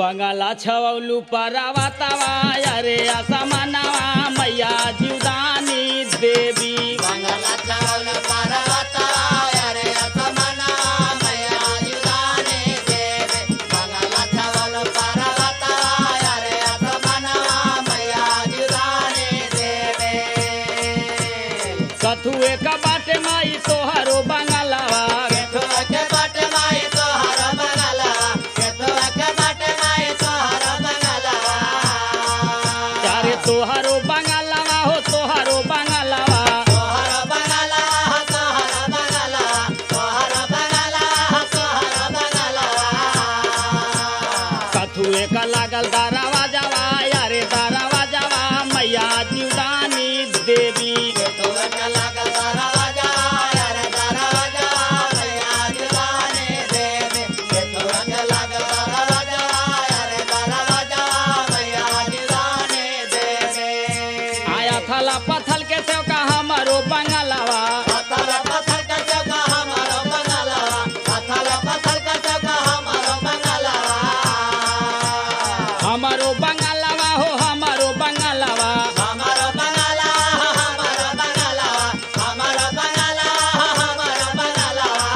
बंगाला छवलू परावतवा अरे असमानवा मैया जीवदानी देवी बंगाला छवलू परावतवा अरे असमानवा मैया जीवदानी देवी बंगाला छवलू परावतवा अरे असमानवा मैया जीवदानी देवी कथुए का बाटे माई तोहरो बंगालवा केथुआ के बाटे माई तोहरो बंगालवा केथुआ के बाटे माई तोहरो बंगालवा चारे तोहरो बंगालवा हो तोहरो बंगालवा तोहरो बंगालवा हो तोहरो बंगालवा तोहरो बंगालवा हो तोहरो बंगालवा कथुए का लागल दारावा जावा यारे दारावा जावा मैया जीवदानी देवी केथुआ के लागल दारावा जावा यारे दारावा जावा मैया जीवदानी देवी केथुआ के लागल दारावा जावा यारे दारावा जावा मैया जीवदानी देवी आया थला पथल के चौका हमारो बंगालवा पत्थर पत्थर का चौका हमारो बंगालवा पत्थर पत्थर का चौका हमारो बंगालवा हमारो बंगालवा हो हमारो बंगालवा हमारो बंगालवा हमारो बंगालवा हमारो बंगालवा हमारो बंगालवा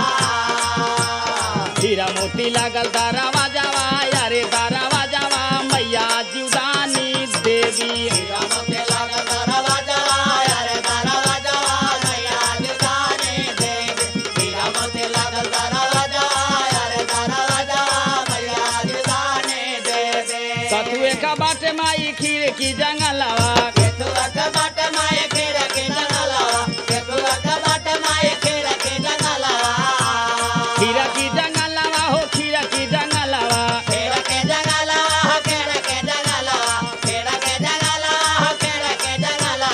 हीरा मोती लागल दारावा जावा यारे दारावा जावा मैया जीवदानी देवी हीरा मोती लागल दारावा जावा यारे दारावा जावा मैया जीवदानी देवी हीरा मोती लागल दारावा जावा यारे दारावा जावा मैया जीवदानी देवी कथुए का बाटे माई खीर की जंगलवा केथुआ के बाटे माई खीरा के जंगलवा केथुआ के बाटे माई खीरा के जंगलवा खीरा की जंगलवा हो खीरा की जंगलवा खीरा के जंगलवा हो खीरा के जंगलवा खीरा के जंगलवा हो खीरा के जंगलवा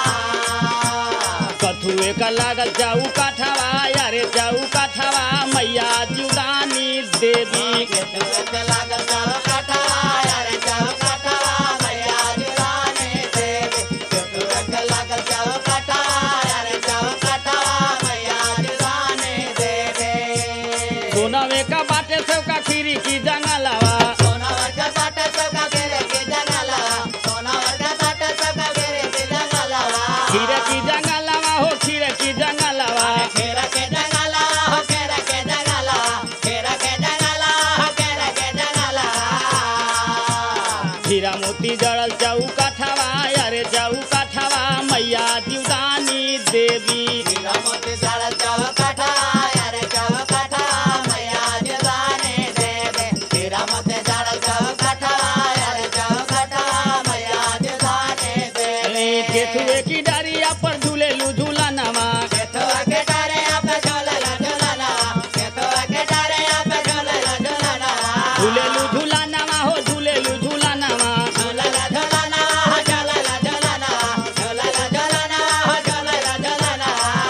कथुए का लागल जाऊ काठवा यारे जाऊ काठवा मैया जीवदानी देवी केथुआ के लागल जाओ काठवा यारे जाओ काठवा मैया जीवदानी देवी केथुआ के लागल जाओ काठवा यारे जाओ काठवा मैया जीवदानी देवी सोनवे का बाटे चौका खीरी की जंगलवा सोनावर का बाटे चौका घेरे के जंगलवा सोनावर का बाटे चौका घेरे के जंगलवा खीरा की जंगलवा हो खीरा की जंगलवा घेरा के जंगलवा हो घेरा के जंगलवा घेरा के जंगलवा हो घेरा के जंगलवा हीरा मोती जड़ल जाऊ काठवा यारे जाऊ काठवा मैया जीवदानी देवी हीरा मोती जड़ल जाओ काठवा यारे जाओ काठवा मैया जीवदानी देवी हीरा मोती जड़ल जाओ काठवा यारे जाओ काठवा मैया जीवदानी देवी केथुए की डारिया पर झूलेलू झूलनवा केथुआ के डारे आप झोलला झोलना केथुआ के डारे आप झोलला झोलना झूलेलू झूलनवा हो झूलेलू झूलनवा झोलला झोलना झोलला झोलना झोलला झोलना झोलला झोलना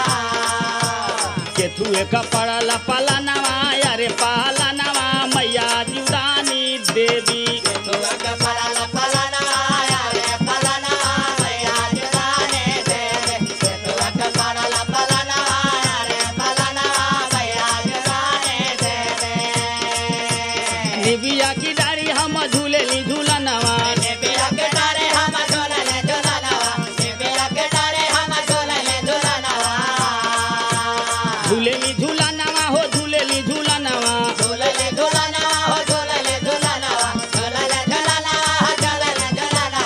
केथुए का पड़ल पलनवा यारे पहलनवा मैया जीवदानी देवी केथुआ के पड़ल पलना यारे पलना मैया जीवदानी देवी केथुआ के पड़ल पलना यारे पलना मैया जीवदानी देवी निबिया की डारी हम झूलेली झूलनवा निबिया के डारे हम झोलले झोलनवा निबिया के डारे हम झोलले झोलनवा झूलेली झूलनवा हो झूलेली झूलनवा झोलले झोलनवा हो झोलले झोलनवा झोलले झोलनवा हो झोलले झोलनवा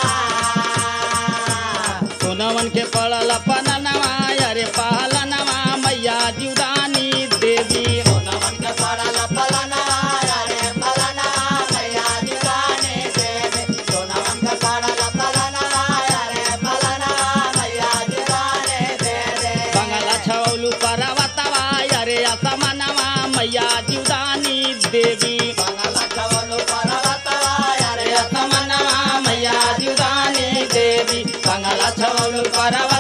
सोनवन के पड़ल पलनवा यारे पहलनवा मैया जीवदानी देवी सोनवन के पड़ल पलनवा यारे पलनवा मैया जीवदानी देवी सोनवन के पड़ल पलनवा यारे पलनवा मैया जीवदानी देवी बंगाला छवलू परावतवा यारे असमानवा मैया जीवदानी देवी बंगाला छवलू परावतवा यारे असमानवा मैया जीवदानी देवी बंगाला छवलू परावतवा